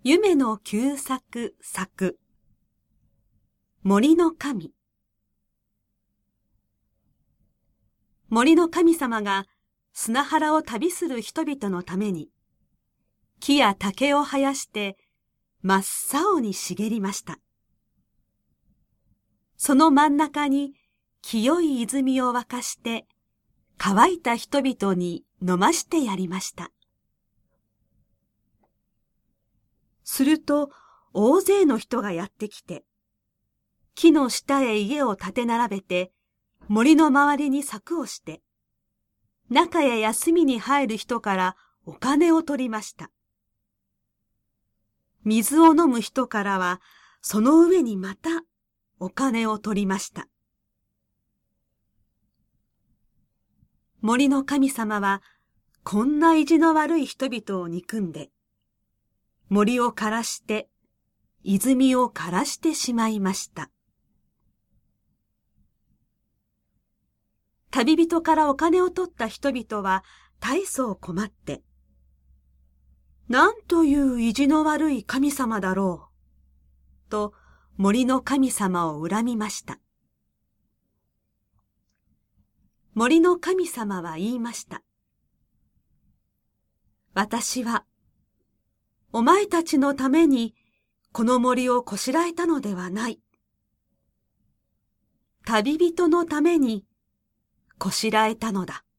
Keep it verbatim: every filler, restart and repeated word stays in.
夢の久作作森の神。森の神様が砂原を旅する人々のために木や竹を生やして真っ青に茂りました。その真ん中に清い泉を沸かして乾いた人々に飲ましてやりました。すると大勢の人がやってきて、木の下へ家を建て並べて、森の周りに柵をして、中へ休みに入る人からお金を取りました。水を飲む人からは、その上にまたお金を取りました。森の神様は、こんな意地の悪い人々を憎んで、森を枯らして、泉を枯らしてしまいました。旅人からお金を取った人々は大層困って、なんという意地の悪い神様だろう、と森の神様を恨みました。森の神様は言いました。私は、お前たちのためにこの森をこしらえたのではない。旅人のためにこしらえたのだ。